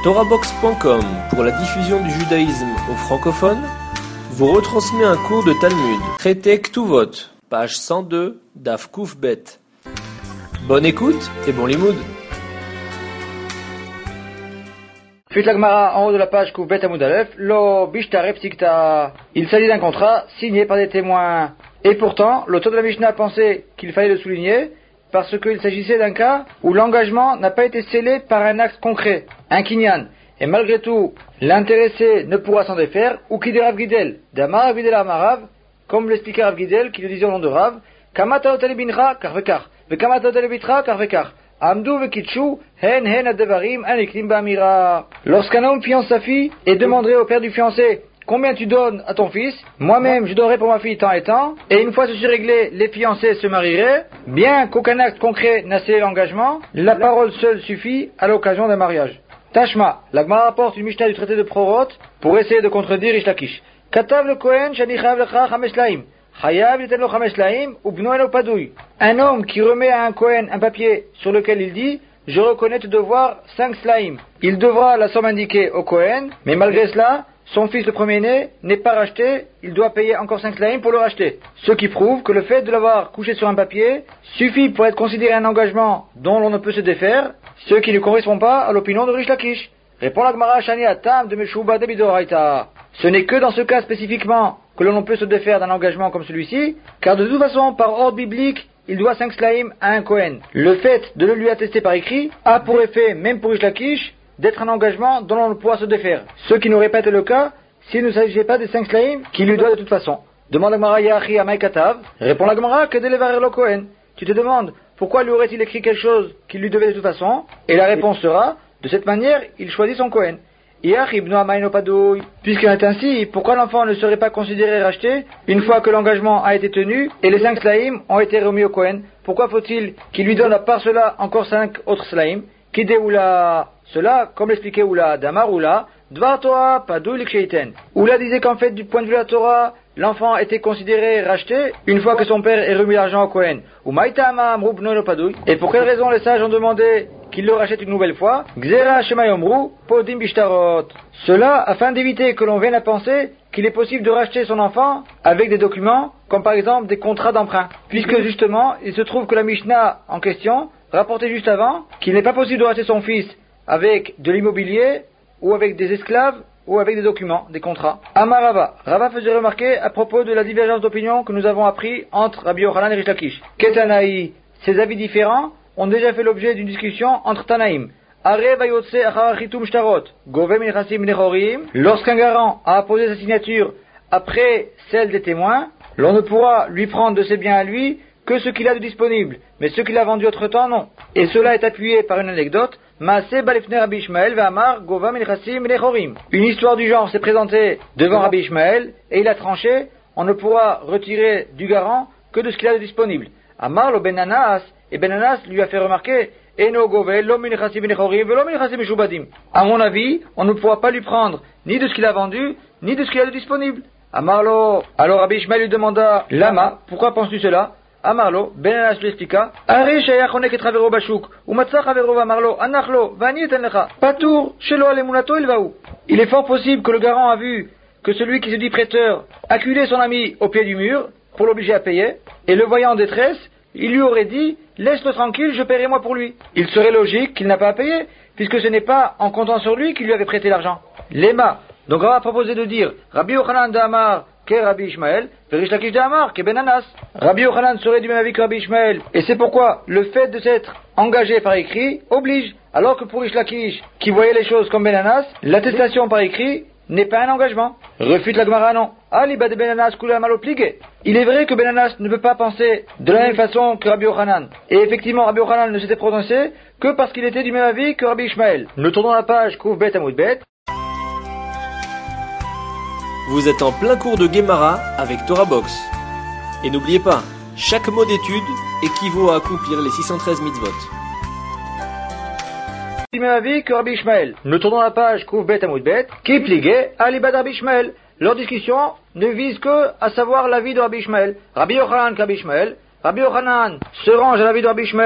TorahBox.com, pour la diffusion du judaïsme aux francophones, vous retransmet un cours de Talmud, traité Ktuvot, page 102, Daf Kuf Bet. Bonne écoute et bon limoud. Suite la Gemara en haut de la page Kuf Bet Amud Aleph, Lo Bishtarep Sikta. Il s'agit d'un contrat signé par des témoins. Et pourtant, l'auteur de la Mishnah pensait qu'il fallait le souligner parce qu'il s'agissait d'un cas où l'engagement n'a pas été scellé par un acte concret, un kinyan. Et malgré tout, l'intéressé ne pourra s'en défaire, ou qui de Rav Gidel, d'Amar Rav Gidel Amarav, comme l'expliquait Rav Gidel, qui le disait au nom de Rav, Kamata otele bincha kar vekar, vekamata otele bitra kar vekar, amdu vekitshu, hen adevarim aniklim ba'amira. Lorsqu'un homme fiance sa fille et demanderait au père du fiancé, combien tu donnes à ton fils? Moi-même, je donnerai pour ma fille tant et tant. Et une fois ceci réglé, les fiancés se marieraient. Bien qu'aucun acte concret n'a scellé l'engagement, la parole seule suffit à l'occasion d'un mariage. Tashma, la Gemara rapporte une Mishnah du traité de Prorot pour essayer de contredire Rish Lakish. Katav le Kohen shani chayav lecha chamesh laim. Chayav yiten lo chamesh laim ubno eno padouy. Un homme qui remet à un Kohen un papier sur lequel il dit « Je reconnais te devoir 5 slaim ». Il devra la somme indiquée au Kohen, mais malgré cela, son fils le premier-né n'est pas racheté, il doit payer encore 5 slaim pour le racheter. Ce qui prouve que le fait de l'avoir couché sur un papier suffit pour être considéré un engagement dont l'on ne peut se défaire, ce qui ne correspond pas à l'opinion de Rish Lakish. Répond la Gemara Shani Atam de Meshuba de Bidoraita. Ce n'est que dans ce cas spécifiquement que l'on peut se défaire d'un engagement comme celui-ci, car de toute façon, par ordre biblique, il doit 5 slaim à un Kohen. Le fait de le lui attester par écrit a pour effet, même pour Rish Lakish, d'être un engagement dont l'on ne pourra se défaire. Ce qui n'aurait pas été le cas s'il ne s'agissait pas des 5 slaim qu'il lui doit de toute façon. Demande la Gemara Yachi Amay Katav. Répond la Gemara que Delevarer lo Kohen. Tu te demandes pourquoi lui aurait-il écrit quelque chose qu'il lui devait de toute façon? Et la réponse sera, de cette manière, il choisit son Kohen. Puisqu'il en est ainsi, pourquoi l'enfant ne serait pas considéré racheté une fois que l'engagement a été tenu et les 5 slaim ont été remis au Kohen? Pourquoi faut-il qu'il lui donne à part cela encore 5 autres slaim? Kide Oula, cela, comme l'expliquait Oula, Damar Oula, Dvar Torah, Padou Liksheiten. Oula disait qu'en fait, du point de vue de la Torah, l'enfant était considéré racheté une fois que son père ait remis l'argent au Kohen. Et pour quelle raison les sages ont demandé qu'il le rachète une nouvelle fois? Gzera Shemayomru, Podim Bishtarot. Cela afin d'éviter que l'on vienne à penser qu'il est possible de racheter son enfant avec des documents, comme par exemple des contrats d'emprunt. Puisque justement, il se trouve que la Mishnah en question rapportait juste avant qu'il n'est pas possible de racheter son fils avec de l'immobilier ou avec des esclaves ou avec des documents, des contrats. Amarava, Rava faisait remarquer à propos de la divergence d'opinion que nous avons appris entre Rabbi Yochanan et Rish Lakish. Ketanaï, ces avis différents ont déjà fait l'objet d'une discussion entre Tanaïm. Lorsqu'un garant a apposé sa signature après celle des témoins, l'on ne pourra lui prendre de ses biens à lui que ce qu'il a de disponible, mais ce qu'il a vendu autre-temps, non. Et cela est appuyé par une anecdote. Une histoire du genre s'est présentée devant Rabbi Ishmael et il a tranché, on ne pourra retirer du garant que de ce qu'il a de disponible. Amar lo Ben Anas, et Ben Anas lui a fait remarquer, à mon avis, on ne pourra pas lui prendre ni de ce qu'il a vendu, ni de ce qu'il a de disponible. Amarlo, alors Rabbi Ishmael lui demanda, Lama, pourquoi penses-tu cela? Amarlo, Ben Anas lui expliqua, il est fort possible que le garant a vu que celui qui se dit prêteur acculait son ami au pied du mur pour l'obliger à payer, et le voyant en détresse, il lui aurait dit, laisse-le tranquille, je paierai moi pour lui. Il serait logique qu'il n'a pas à payer, puisque ce n'est pas en comptant sur lui qu'il lui avait prêté l'argent. Lema, donc on va proposer de dire, Rabbi Yochanan d'Amar, qu'est Rabbi Ishmael, Rish Lakish d'Amar, qu'est Ben Anas. Rabbi Yochanan serait du même avis que Rabbi Ishmael, et c'est pourquoi le fait de s'être engagé par écrit oblige, alors que pour Rish Lakish, qui voyait les choses comme Ben Anas, l'attestation par écrit n'est pas un engagement. Refute la Gemara, non. Aliba de Ben Anas kula mal obligé. Il est vrai que Ben Anas ne peut pas penser de la même façon que Rabbi Yochanan. Et effectivement, Rabbi Yochanan ne s'était prononcé que parce qu'il était du même avis que Rabbi Ishmael. Nous tournons la page Kuf Bet Amud Bet. Vous êtes en plein cours de Gemara avec TorahBox. Et n'oubliez pas, chaque mot d'étude équivaut à accomplir les 613 mitzvot. Du même avis que Rabbi Ishmael. Nous tournons la page Kuf Bet Amud Bet. Qui pliguait Aliba de Rabbi Ishmael. Leur discussion ne vise que à savoir l'avis de Rabbi Ishmael. Rabbi Yochanan qu'Rabbi Ishmael. Rabbi Yochanan se range à l'avis de Rabbi Ishmael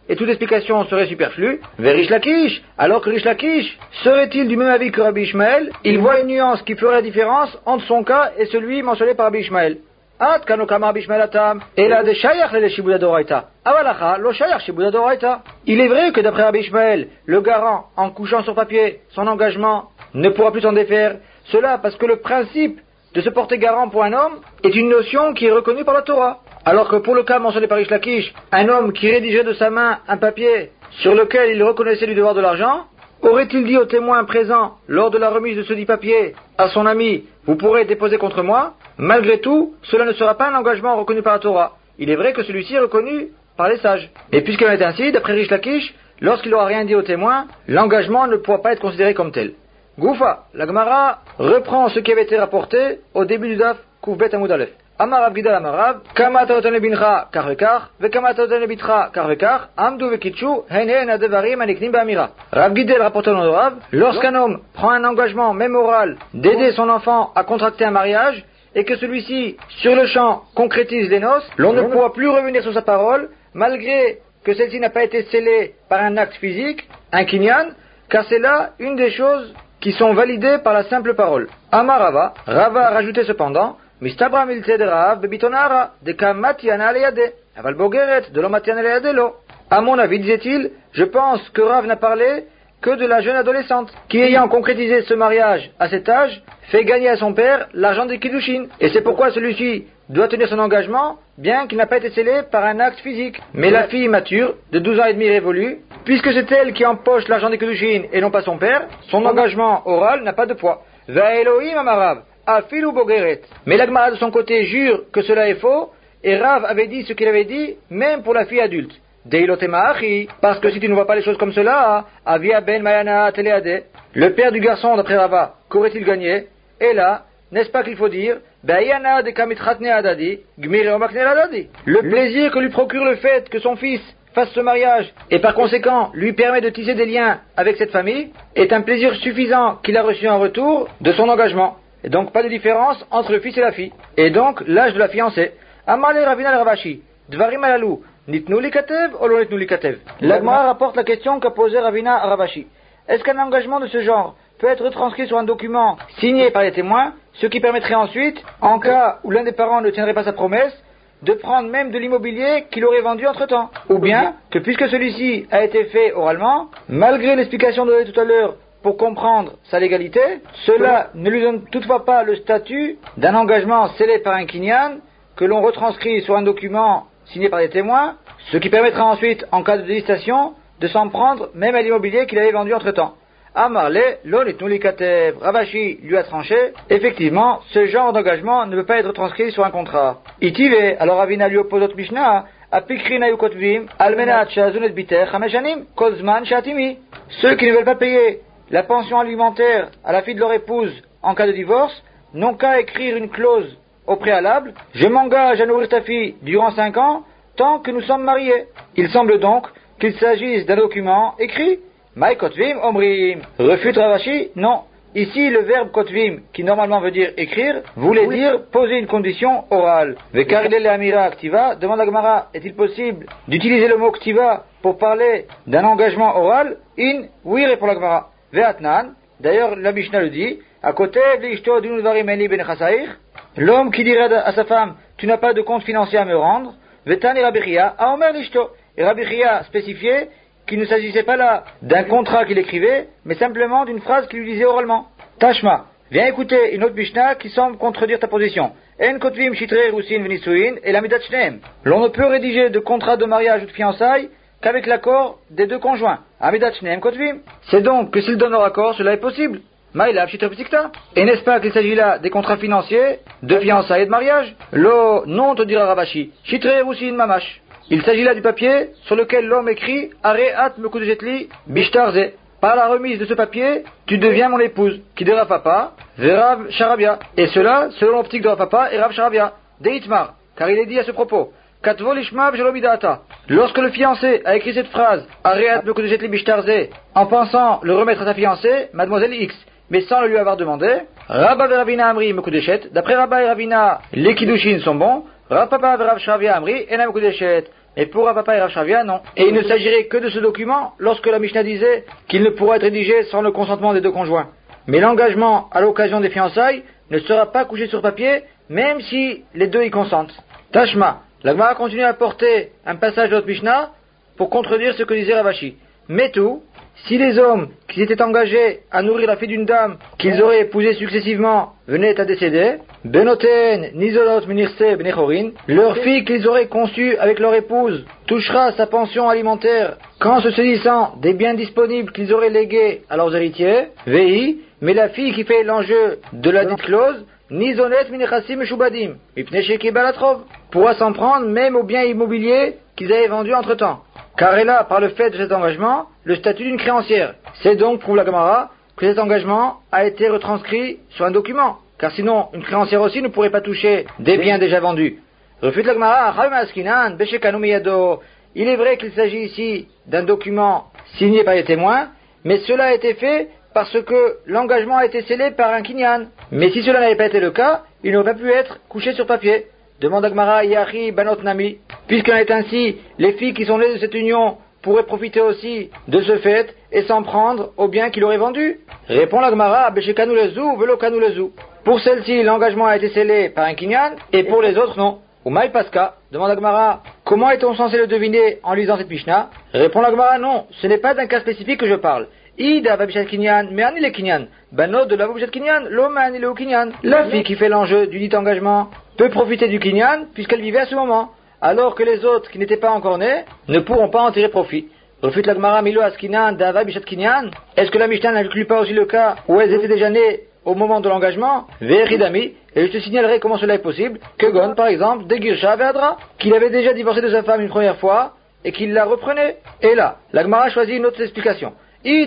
et toute explication serait superflue. Vers Rish Lakish, alors que Rish Lakish serait-il du même avis que Rabbi Ishmael? Il voit une nuance qui ferait la différence entre son cas et celui mentionné par Rabbi Ishmael. At kanokama Rabbi Ishmael atam, et là de shayach le shibuda doraita. Avalacha lo shayach shibuda doraita. Il est vrai que d'après Rabbi Ishmael, le garant, en couchant sur papier son engagement, ne pourra plus s'en défaire. Cela parce que le principe de se porter garant pour un homme est une notion qui est reconnue par la Torah. Alors que pour le cas mentionné par Rish Lakish, un homme qui rédigerait de sa main un papier sur lequel il reconnaissait du devoir de l'argent, aurait-il dit au témoin présent lors de la remise de ce dit papier à son ami, vous pourrez déposer contre moi? Malgré tout, cela ne sera pas un engagement reconnu par la Torah. Il est vrai que celui-ci est reconnu par les sages. Et puisqu'il en est ainsi, d'après Rish Lakish, lorsqu'il n'aura rien dit au témoin, l'engagement ne pourra pas être considéré comme tel. Goufa, la Gemara reprend ce qui avait été rapporté au début du daf Koufbet Amoud Aleph. Amar Rav Gidal Amarav, Kama taotan lebincha kar vekar, vekama taotan lebitra kar vekar, amdu vekitshu, hen adevarim aniknim ba'amira. Rav Gidal rapporte au nom de Rav, lorsqu'un homme prend un engagement, même oral, d'aider son enfant à contracter un mariage, et que celui-ci, sur le champ, concrétise les noces, l'on ne pourra plus revenir sur sa parole, malgré que celle-ci n'a pas été scellée par un acte physique, un kinyan, car c'est là une des choses qui sont validées par la simple parole. Amarava, Rava a rajouté cependant, Mistabra miltse de Rav bebitonara, de kamatiana aleyade, aval bogeret, de l'omatiana aleyadelo. À mon avis, disait-il, je pense que Rav n'a parlé que de la jeune adolescente, qui ayant concrétisé ce mariage à cet âge, fait gagner à son père l'argent des Kiddushin. Et c'est pourquoi celui-ci doit tenir son engagement, bien qu'il n'a pas été scellé par un acte physique. Mais la fille mature, de 12 ans et demi révolue, puisque c'est elle qui empoche l'argent des Kiddushin et non pas son père, son engagement oral n'a pas de poids. Va Elohim amarav, afilu bogeret. Mais la Gemara de son côté jure que cela est faux, et Rav avait dit ce qu'il avait dit, même pour la fille adulte. Parce que si tu ne vois pas les choses comme cela, Avia ben Mayana Teleade, le père du garçon d'après Rava, qu'aurait-il gagné? Et là, n'est-ce pas qu'il faut dire, le plaisir que lui procure le fait que son fils fasse ce mariage, et par conséquent lui permet de tisser des liens avec cette famille, est un plaisir suffisant qu'il a reçu en retour de son engagement. Et donc pas de différence entre le fils et la fille. Et donc l'âge de la fiancée. Amale Ravina le Ravashi, Dvarim alalou. Nitnu li katev ou lo nitnu li katev. L'Agmara rapporte la question qu'a posée Ravina à Ravashi. Est-ce qu'un engagement de ce genre peut être transcrit sur un document signé par les témoins, ce qui permettrait ensuite, en cas où l'un des parents ne tiendrait pas sa promesse, de prendre même de l'immobilier qu'il aurait vendu entre-temps? Ou bien que puisque celui-ci a été fait oralement, malgré l'explication donnée tout à l'heure pour comprendre sa légalité, cela ne lui donne toutefois pas le statut d'un engagement scellé par un kinyan que l'on retranscrit sur un document signé par des témoins, ce qui permettra ensuite, en cas de délestation, de s'en prendre même à l'immobilier qu'il avait vendu entre-temps. Amarle, l'onitnuli katev, Ravashi lui a tranché, effectivement, ce genre d'engagement ne peut pas être transcrit sur un contrat. Itive, alors Ravina lui oppose notre Mishnah, apikrina yukotvim, almenat shazunet biter, chameshanim, kozman shatimi. Ceux qui ne veulent pas payer la pension alimentaire à la fille de leur épouse en cas de divorce, n'ont qu'à écrire une clause au préalable, je m'engage à nourrir ta fille durant 5 ans, tant que nous sommes mariés. Il semble donc qu'il s'agisse d'un document écrit. Maï kotvim omrim. Refute Ravashi, non. Ici, le verbe kotvim, qui normalement veut dire écrire, voulait dire poser une condition orale. Vekaridel amira aktiva, demande la Gemara, est-il possible d'utiliser le mot ktiva pour parler d'un engagement oral? Oui, répond la Gemara. Veatnan, d'ailleurs la Mishnah le dit, à côté, v'ishto dinu dvarim eni ben chasair. L'homme qui dirait à sa femme, tu n'as pas de compte financier à me rendre, Vetan et Rabbi Chia, a Omer l'ishto. Et Rabbi Chia spécifiait qu'il ne s'agissait pas là d'un contrat qu'il écrivait, mais simplement d'une phrase qu'il lui disait oralement. Tashma, viens écouter une autre Mishnah qui semble contredire ta position. En kotvim shitre rusin venisuin et la midat shneem. L'on ne peut rédiger de contrat de mariage ou de fiançailles qu'avec l'accord des deux conjoints. Amidat shneem kotvim. C'est donc que s'ils donnent leur accord, cela est possible. Maïla, et n'est-ce pas qu'il s'agit là des contrats financiers, de fiançailles et de mariage? Lo, non, te dira Ravashi. Shitre rusin mamash. Il s'agit là du papier sur lequel l'homme écrit Areat mekudejetli bishtarze. Par la remise de ce papier, tu deviens mon épouse, qui de Rav Papa, Verav Sharabia. Et cela, selon l'optique de Rav Papa et Rav Sharabia. Deitmar, car il est dit à ce propos, Katvo lishmav jelomidata. Lorsque le fiancé a écrit cette phrase, Areat mekudejetli bishtarze, en pensant le remettre à sa fiancée, Mademoiselle X, mais sans le lui avoir demandé, Rabba et Ravina Amri mekudeshet, d'après Rabba et Ravina, les Kiddushin sont bons, Rav Papa et Rav Sharabia Amri, Ena mekudeshet. Mais pour Rav Papa et Rav Shavia, non. Et il ne s'agirait que de ce document lorsque la Mishnah disait qu'il ne pourra être rédigé sans le consentement des deux conjoints. Mais l'engagement à l'occasion des fiançailles ne sera pas couché sur papier, même si les deux y consentent. Tashma, la Gemara continue à porter un passage de notre Mishnah pour contredire ce que disait Ravashi. Mais tout, si les hommes qui s'étaient engagés à nourrir la fille d'une dame qu'ils auraient épousée successivement venaient à décéder, Benoten, Nizolot, Minirse, Benechorin, leur fille qu'ils auraient conçue avec leur épouse touchera sa pension alimentaire quand se saisissant des biens disponibles qu'ils auraient légués à leurs héritiers, Vei, mais la fille qui fait l'enjeu de la dite clause, Nizonet, Minechassim et Shubadim, Mipnesheki Balatrov, pourra s'en prendre même aux biens immobiliers qu'ils avaient vendus entre-temps. Car elle a, par le fait de cet engagement, le statut d'une créancière. C'est donc, prouve la Gemara, que cet engagement a été retranscrit sur un document. Car sinon, une créancière aussi ne pourrait pas toucher des biens déjà vendus. Refute la Gemara, il est vrai qu'il s'agit ici d'un document signé par les témoins, mais cela a été fait parce que l'engagement a été scellé par un kinyan. Mais si cela n'avait pas été le cas, il n'aurait pas pu être couché sur papier. Demande Agmara, Yahi, Banot Nami. Puisqu'en est ainsi, les filles qui sont nées de cette union pourraient profiter aussi de ce fait et s'en prendre aux biens qu'il aurait vendus. Répond l'Agmara, Beshekanu lezu, Velokanu lezu. Pour celle-ci, l'engagement a été scellé par un kinyan, et pour les autres, non. Ou Maï Paska, demande Agmara, comment est-on censé le deviner en lisant cette Mishnah? Répond l'Agmara, non, ce n'est pas d'un cas spécifique que je parle. Ida Vabishat Kinyan, mais Anile Kinyan. Banot de la Vabishat Kinyan, l'homme Anile au Kinyan. La fille qui fait l'enjeu du dit engagement peut profiter du Kinyan puisqu'elle vivait à ce moment, alors que les autres qui n'étaient pas encore nés ne pourront pas en tirer profit. Refute la Gemara Milo Askinan Dava Bishat Kinyan. Est-ce que la Mishnah n'inclut pas aussi le cas où elles étaient déjà nées au moment de l'engagement? Veridami, et je te signalerai comment cela est possible, que Gon, par exemple, de Girsha Vedra, qu'il avait déjà divorcé de sa femme une première fois et qu'il la reprenait. Et là, la Gemara choisit une autre explication. Elle,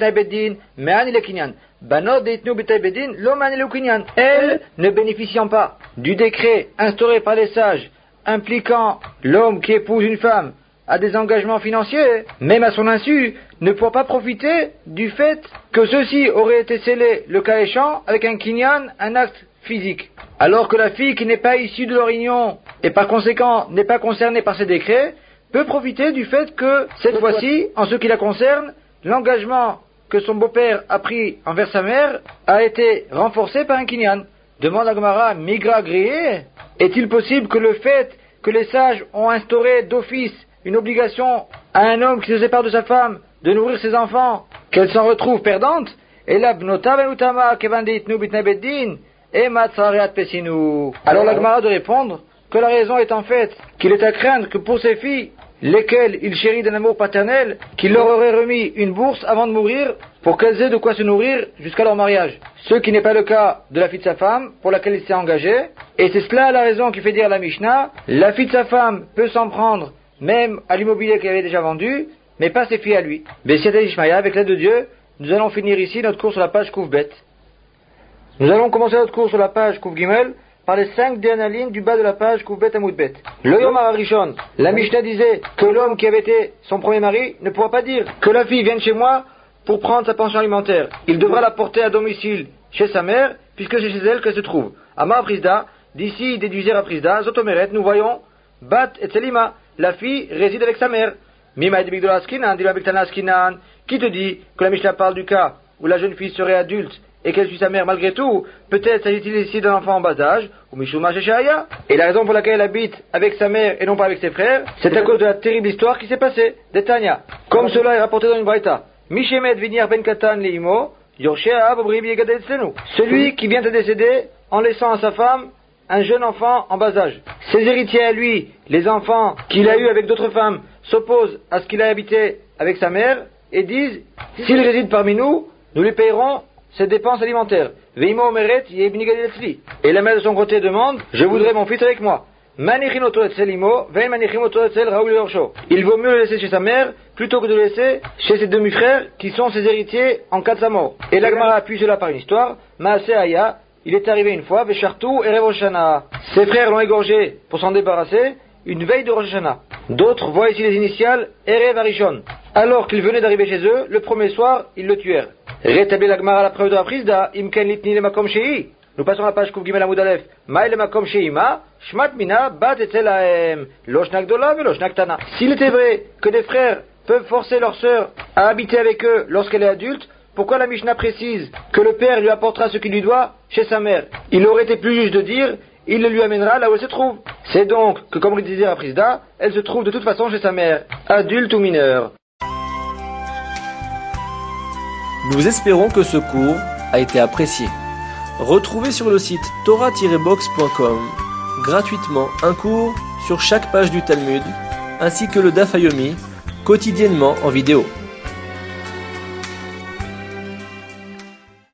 ne bénéficiant pas du décret instauré par les sages impliquant l'homme qui épouse une femme à des engagements financiers, même à son insu, ne pourra pas profiter du fait que ceux-ci auraient été scellés, le cas échéant, avec un kinyan, un acte physique. Alors que la fille qui n'est pas issue de leur union et par conséquent n'est pas concernée par ces décrets, peut profiter du fait que, cette fois-ci, en ce qui la concerne, l'engagement que son beau-père a pris envers sa mère a été renforcé par un kinyan. Demande à Gemara, migra grillé, est-il possible que le fait que les sages ont instauré d'office une obligation à un homme qui se sépare de sa femme de nourrir ses enfants, qu'elle s'en retrouve perdante? Et la bnota venutama kevanditnu bitnabeddin et matzareat pesinu. Alors la Gemara de répondre que la raison est en fait qu'il est à craindre que pour ses filles, lesquelles il chérit d'un amour paternel, qu'il leur aurait remis une bourse avant de mourir pour qu'elles aient de quoi se nourrir jusqu'à leur mariage. Ce qui n'est pas le cas de la fille de sa femme pour laquelle il s'est engagé. Et c'est cela la raison qui fait dire à la Mishnah, la fille de sa femme peut s'en prendre même à l'immobilier qu'elle avait déjà vendu, mais pas ses filles à lui. Bessiat Ishmaïa, avec l'aide de Dieu, nous allons finir ici notre cours sur la page Kouf Bet. Nous allons commencer notre cours sur la page Kouf Gimel par les 5 dernières lignes du bas de la page Kouf Bet Amoud Bet. Le Yom Arishon, la Mishnah disait que l'homme qui avait été son premier mari ne pourra pas dire que la fille vienne chez moi pour prendre sa pension alimentaire. Il devra la porter à domicile chez sa mère, puisque c'est chez elle qu'elle se trouve. Amar Prisda, d'ici déduisez à Prisda, Zotomeret, nous voyons Bat et Selima, la fille réside avec sa mère. Mima de Askinan, dit Askinan, qui te dit que la Mishnah parle du cas où la jeune fille serait adulte et qu'elle suit sa mère malgré tout? Peut-être s'agit-il ici d'un enfant en bas âge, ou Mishuma Sheshaya. Et la raison pour laquelle elle habite avec sa mère et non pas avec ses frères, c'est à cause de la terrible histoire qui s'est passée, d'Etania. Comme cela est rapporté dans une braïta. Mishemet Vinyar Ben Katan Leimo, Yorshea Bobrib Yegadel Senu. Celui qui vient de décéder en laissant à sa femme un jeune enfant en bas âge. Ses héritiers à lui, les enfants qu'il a eus avec d'autres femmes, s'opposent à ce qu'il a habité avec sa mère et disent, s'il réside parmi nous, nous lui payerons ses dépenses alimentaires. Veimo Omeret Yebnigadel Tzli. Et la mère de son côté demande, je voudrais mon fils avec moi. Il vaut mieux le laisser chez sa mère plutôt que de le laisser chez ses demi-frères qui sont ses héritiers en cas de sa mort. Et l'Agmara appuie cela par une histoire. Maaseh Aya, il est arrivé une fois, Veshartou et Erev Rosh Hashanah. Ses frères l'ont égorgé pour s'en débarrasser une veille de Rosh Hashanah. D'autres voient ici les initiales Erev Arishon. Alors qu'ils venaient d'arriver chez eux, le premier soir, ils le tuèrent. Rétablit l'Agmara la preuve de la Prisda, Imken Litni le Makom Shei. Nous passons à la page Kouf Gimel Amoud Aleph. Maïle makom sheima, shmat mina bat etelahem, lo shnak dola ve lo shnak tana. S'il était vrai que des frères peuvent forcer leur sœur à habiter avec eux lorsqu'elle est adulte, pourquoi la Mishnah précise que le père lui apportera ce qu'il lui doit chez sa mère? Il aurait été plus juste de dire, il le lui amènera là où elle se trouve. C'est donc que, comme le disait Raprisda, elle se trouve de toute façon chez sa mère, adulte ou mineure. Nous espérons que ce cours a été apprécié. Retrouvez sur le site torah-box.com gratuitement un cours sur chaque page du Talmud, ainsi que le Daf Yomi, quotidiennement en vidéo.